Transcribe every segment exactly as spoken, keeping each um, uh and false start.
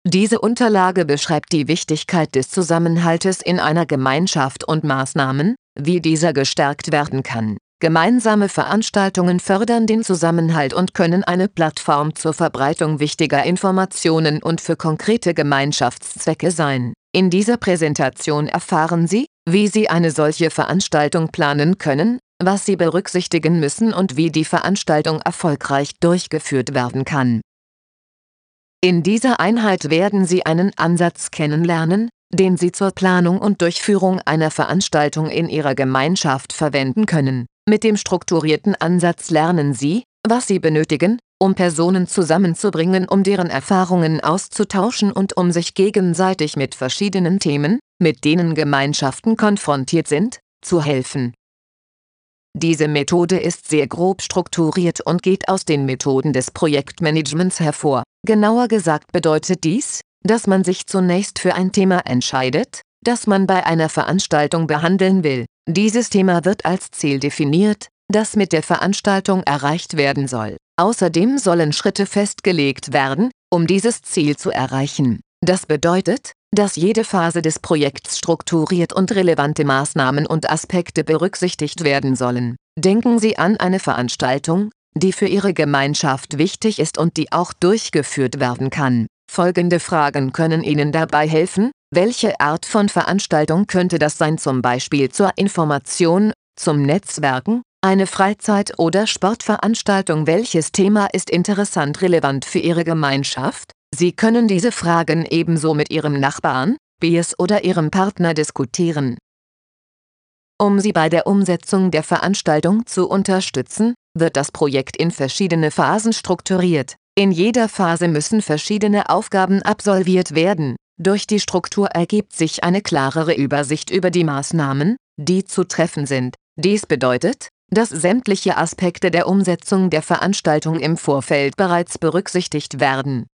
Diese Unterlage beschreibt die Wichtigkeit des Zusammenhaltes in einer Gemeinschaft und Maßnahmen, wie dieser gestärkt werden kann. Gemeinsame Veranstaltungen fördern den Zusammenhalt und können eine Plattform zur Verbreitung wichtiger Informationen und für konkrete Gemeinschaftszwecke sein. In dieser Präsentation erfahren Sie, wie Sie eine solche Veranstaltung planen können, was Sie berücksichtigen müssen und wie die Veranstaltung erfolgreich durchgeführt werden kann. In dieser Einheit werden Sie einen Ansatz kennenlernen, den Sie zur Planung und Durchführung einer Veranstaltung in Ihrer Gemeinschaft verwenden können. Mit dem strukturierten Ansatz lernen Sie, was Sie benötigen, um Personen zusammenzubringen, um deren Erfahrungen auszutauschen und um sich gegenseitig mit verschiedenen Themen, mit denen Gemeinschaften konfrontiert sind, zu helfen. Diese Methode ist sehr grob strukturiert und geht aus den Methoden des Projektmanagements hervor. Genauer gesagt bedeutet dies, dass man sich zunächst für ein Thema entscheidet, das man bei einer Veranstaltung behandeln will. Dieses Thema wird als Ziel definiert, das mit der Veranstaltung erreicht werden soll. Außerdem sollen Schritte festgelegt werden, um dieses Ziel zu erreichen. Das bedeutet, dass jede Phase des Projekts strukturiert und relevante Maßnahmen und Aspekte berücksichtigt werden sollen. Denken Sie an eine Veranstaltung, die für Ihre Gemeinschaft wichtig ist und die auch durchgeführt werden kann. Folgende Fragen können Ihnen dabei helfen: Welche Art von Veranstaltung könnte das sein, zum Beispiel zur Information, zum Netzwerken, eine Freizeit- oder Sportveranstaltung? Welches Thema ist interessant relevant für Ihre Gemeinschaft? Sie können diese Fragen ebenso mit Ihrem Nachbarn, Peers oder Ihrem Partner diskutieren. Um Sie bei der Umsetzung der Veranstaltung zu unterstützen, wird das Projekt in verschiedene Phasen strukturiert. In jeder Phase müssen verschiedene Aufgaben absolviert werden. Durch die Struktur ergibt sich eine klarere Übersicht über die Maßnahmen, die zu treffen sind. Dies bedeutet, dass sämtliche Aspekte der Umsetzung der Veranstaltung im Vorfeld bereits berücksichtigt werden.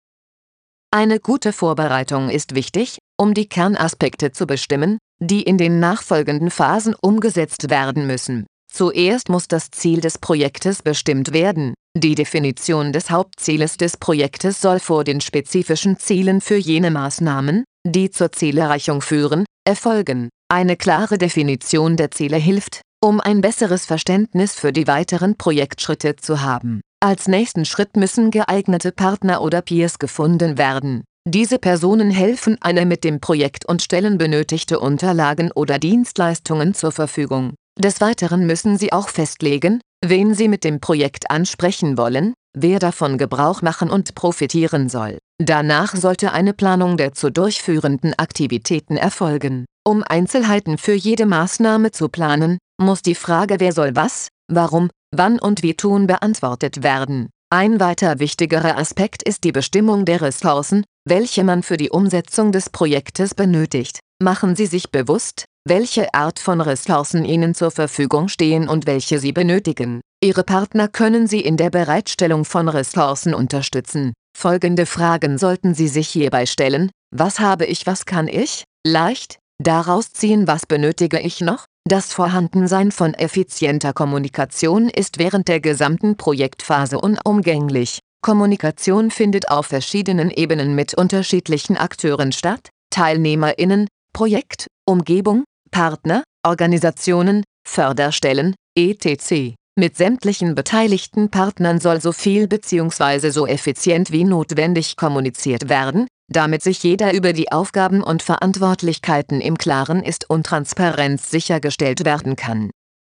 Eine gute Vorbereitung ist wichtig, um die Kernaspekte zu bestimmen, die in den nachfolgenden Phasen umgesetzt werden müssen. Zuerst muss das Ziel des Projektes bestimmt werden. Die Definition des Hauptzieles des Projektes soll vor den spezifischen Zielen für jene Maßnahmen, die zur Zielerreichung führen, erfolgen. Eine klare Definition der Ziele hilft, um ein besseres Verständnis für die weiteren Projektschritte zu haben. Als nächsten Schritt müssen geeignete Partner oder Peers gefunden werden. Diese Personen helfen einem mit dem Projekt und stellen benötigte Unterlagen oder Dienstleistungen zur Verfügung. Des Weiteren müssen sie auch festlegen, wen sie mit dem Projekt ansprechen wollen, wer davon Gebrauch machen und profitieren soll. Danach sollte eine Planung der zu durchführenden Aktivitäten erfolgen. Um Einzelheiten für jede Maßnahme zu planen, muss die Frage wer soll was, warum, wann und wie tun beantwortet werden. Ein weiter wichtigerer Aspekt ist die Bestimmung der Ressourcen, welche man für die Umsetzung des Projektes benötigt. Machen Sie sich bewusst, welche Art von Ressourcen Ihnen zur Verfügung stehen und welche Sie benötigen. Ihre Partner können Sie in der Bereitstellung von Ressourcen unterstützen. Folgende Fragen sollten Sie sich hierbei stellen: Was habe ich, was kann ich? Leicht, daraus ziehen, was benötige ich noch? Das Vorhandensein von effizienter Kommunikation ist während der gesamten Projektphase unumgänglich. Kommunikation findet auf verschiedenen Ebenen mit unterschiedlichen Akteuren statt: TeilnehmerInnen, Projekt, Umgebung, Partner, Organisationen, Förderstellen, et cetera. Mit sämtlichen beteiligten Partnern soll so viel bzw. so effizient wie notwendig kommuniziert werden, damit sich jeder über die Aufgaben und Verantwortlichkeiten im Klaren ist und Transparenz sichergestellt werden kann.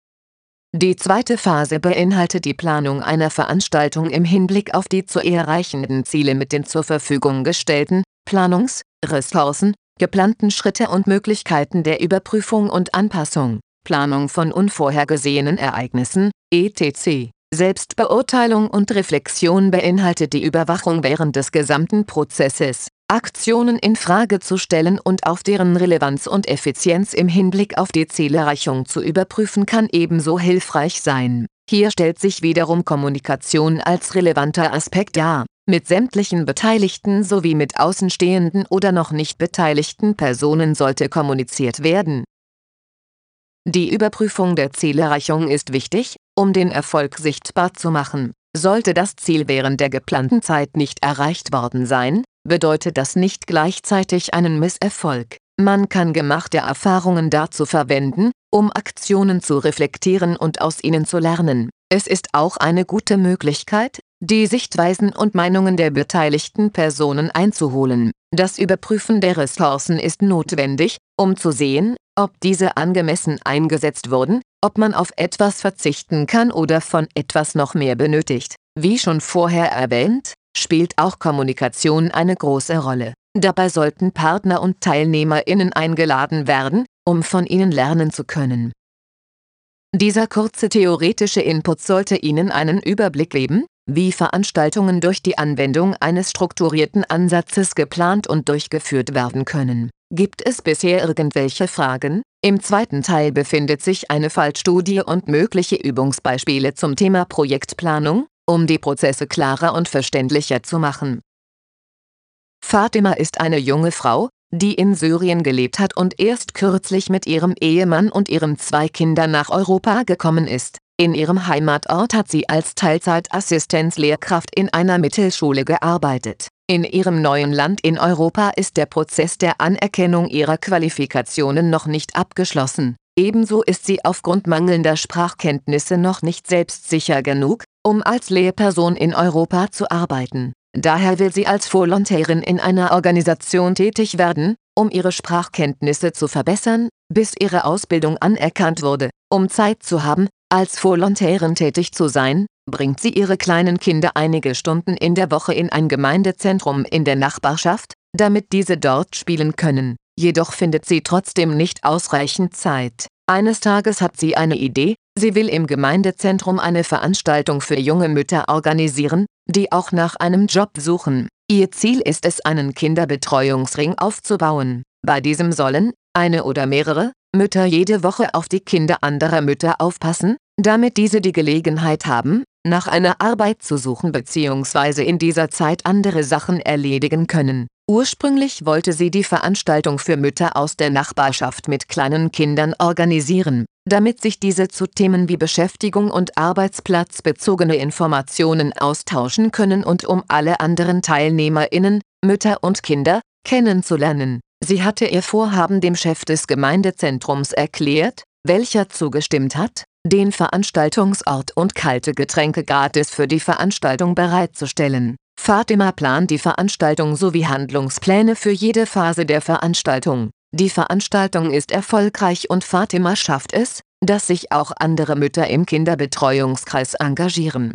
Die zweite Phase beinhaltet die Planung einer Veranstaltung im Hinblick auf die zu erreichenden Ziele mit den zur Verfügung gestellten Planungs-, Ressourcen, geplanten Schritte und Möglichkeiten der Überprüfung und Anpassung, Planung von unvorhergesehenen Ereignissen, et cetera. Selbstbeurteilung und Reflexion beinhaltet die Überwachung während des gesamten Prozesses. Aktionen in Frage zu stellen und auf deren Relevanz und Effizienz im Hinblick auf die Zielerreichung zu überprüfen kann ebenso hilfreich sein. Hier stellt sich wiederum Kommunikation als relevanter Aspekt dar. Mit sämtlichen Beteiligten sowie mit außenstehenden oder noch nicht beteiligten Personen sollte kommuniziert werden. Die Überprüfung der Zielerreichung ist wichtig, um den Erfolg sichtbar zu machen. Sollte das Ziel während der geplanten Zeit nicht erreicht worden sein, bedeutet das nicht gleichzeitig einen Misserfolg. Man kann gemachte Erfahrungen dazu verwenden, um Aktionen zu reflektieren und aus ihnen zu lernen. Es ist auch eine gute Möglichkeit, die Sichtweisen und Meinungen der beteiligten Personen einzuholen. Das Überprüfen der Ressourcen ist notwendig, um zu sehen, ob diese angemessen eingesetzt wurden, ob man auf etwas verzichten kann oder von etwas noch mehr benötigt. Wie schon vorher erwähnt, spielt auch Kommunikation eine große Rolle. Dabei sollten Partner und TeilnehmerInnen eingeladen werden, um von ihnen lernen zu können. Dieser kurze theoretische Input sollte Ihnen einen Überblick geben, wie Veranstaltungen durch die Anwendung eines strukturierten Ansatzes geplant und durchgeführt werden können. Gibt es bisher irgendwelche Fragen? Im zweiten Teil befindet sich eine Fallstudie und mögliche Übungsbeispiele zum Thema Projektplanung, um die Prozesse klarer und verständlicher zu machen. Fatima ist eine junge Frau, die in Syrien gelebt hat und erst kürzlich mit ihrem Ehemann und ihren zwei Kindern nach Europa gekommen ist. In ihrem Heimatort hat sie als Teilzeitassistenzlehrkraft in einer Mittelschule gearbeitet. In ihrem neuen Land in Europa ist der Prozess der Anerkennung ihrer Qualifikationen noch nicht abgeschlossen. Ebenso ist sie aufgrund mangelnder Sprachkenntnisse noch nicht selbstsicher genug, um als Lehrperson in Europa zu arbeiten. Daher will sie als Volontärin in einer Organisation tätig werden, um ihre Sprachkenntnisse zu verbessern, bis ihre Ausbildung anerkannt wurde. Um Zeit zu haben, als Volontärin tätig zu sein, bringt sie ihre kleinen Kinder einige Stunden in der Woche in ein Gemeindezentrum in der Nachbarschaft, damit diese dort spielen können. Jedoch findet sie trotzdem nicht ausreichend Zeit. Eines Tages hat sie eine Idee, sie will im Gemeindezentrum eine Veranstaltung für junge Mütter organisieren, die auch nach einem Job suchen. Ihr Ziel ist es, einen Kinderbetreuungsring aufzubauen. Bei diesem sollen, eine oder mehrere, Mütter jede Woche auf die Kinder anderer Mütter aufpassen, damit diese die Gelegenheit haben, nach einer Arbeit zu suchen bzw. in dieser Zeit andere Sachen erledigen können. Ursprünglich wollte sie die Veranstaltung für Mütter aus der Nachbarschaft mit kleinen Kindern organisieren, damit sich diese zu Themen wie Beschäftigung und arbeitsplatzbezogene Informationen austauschen können und um alle anderen TeilnehmerInnen, Mütter und Kinder, kennenzulernen. Sie hatte ihr Vorhaben dem Chef des Gemeindezentrums erklärt, welcher zugestimmt hat, den Veranstaltungsort und kalte Getränke gratis für die Veranstaltung bereitzustellen. Fatima plant die Veranstaltung sowie Handlungspläne für jede Phase der Veranstaltung. Die Veranstaltung ist erfolgreich und Fatima schafft es, dass sich auch andere Mütter im Kinderbetreuungskreis engagieren.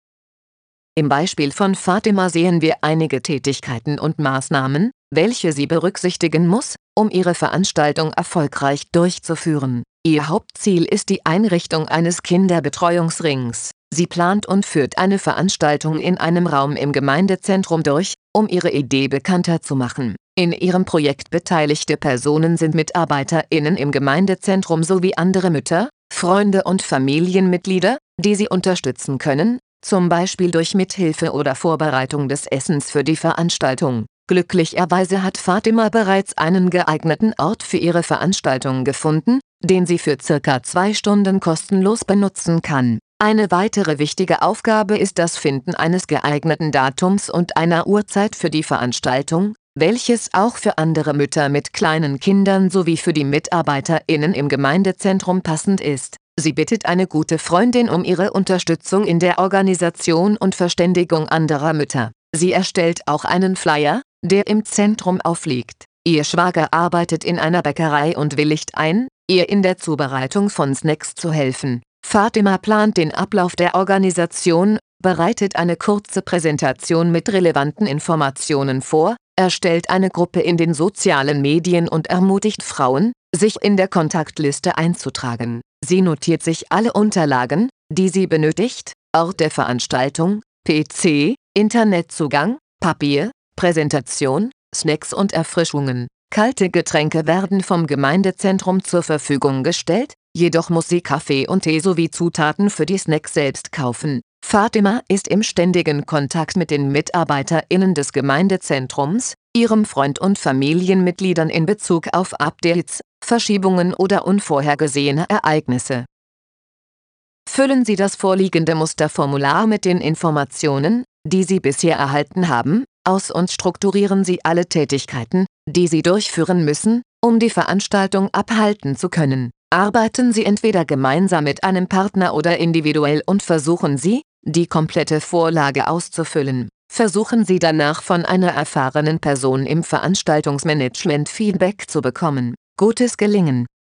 Im Beispiel von Fatima sehen wir einige Tätigkeiten und Maßnahmen, welche sie berücksichtigen muss, um ihre Veranstaltung erfolgreich durchzuführen. Ihr Hauptziel ist die Einrichtung eines Kinderbetreuungsrings. Sie plant und führt eine Veranstaltung in einem Raum im Gemeindezentrum durch, um ihre Idee bekannter zu machen. In ihrem Projekt beteiligte Personen sind MitarbeiterInnen im Gemeindezentrum sowie andere Mütter, Freunde und Familienmitglieder, die sie unterstützen können, zum Beispiel durch Mithilfe oder Vorbereitung des Essens für die Veranstaltung. Glücklicherweise hat Fatima bereits einen geeigneten Ort für ihre Veranstaltung gefunden, den sie für circa zwei Stunden kostenlos benutzen kann. Eine weitere wichtige Aufgabe ist das Finden eines geeigneten Datums und einer Uhrzeit für die Veranstaltung, welches auch für andere Mütter mit kleinen Kindern sowie für die MitarbeiterInnen im Gemeindezentrum passend ist. Sie bittet eine gute Freundin um ihre Unterstützung in der Organisation und Verständigung anderer Mütter. Sie erstellt auch einen Flyer, der im Zentrum aufliegt. Ihr Schwager arbeitet in einer Bäckerei und willigt ein, ihr in der Zubereitung von Snacks zu helfen. Fatima plant den Ablauf der Organisation, bereitet eine kurze Präsentation mit relevanten Informationen vor, erstellt eine Gruppe in den sozialen Medien und ermutigt Frauen, sich in der Kontaktliste einzutragen. Sie notiert sich alle Unterlagen, die sie benötigt, Ort der Veranstaltung, P C, Internetzugang, Papier, Präsentation, Snacks und Erfrischungen. Kalte Getränke werden vom Gemeindezentrum zur Verfügung gestellt, jedoch muss sie Kaffee und Tee sowie Zutaten für die Snacks selbst kaufen. Fatima ist im ständigen Kontakt mit den MitarbeiterInnen des Gemeindezentrums, ihrem Freund und Familienmitgliedern in Bezug auf Updates, Verschiebungen oder unvorhergesehene Ereignisse. Füllen Sie das vorliegende Musterformular mit den Informationen, die Sie bisher erhalten haben, aus und strukturieren Sie alle Tätigkeiten, die Sie durchführen müssen, um die Veranstaltung abhalten zu können. Arbeiten Sie entweder gemeinsam mit einem Partner oder individuell und versuchen Sie, die komplette Vorlage auszufüllen. Versuchen Sie danach von einer erfahrenen Person im Veranstaltungsmanagement Feedback zu bekommen. Gutes Gelingen.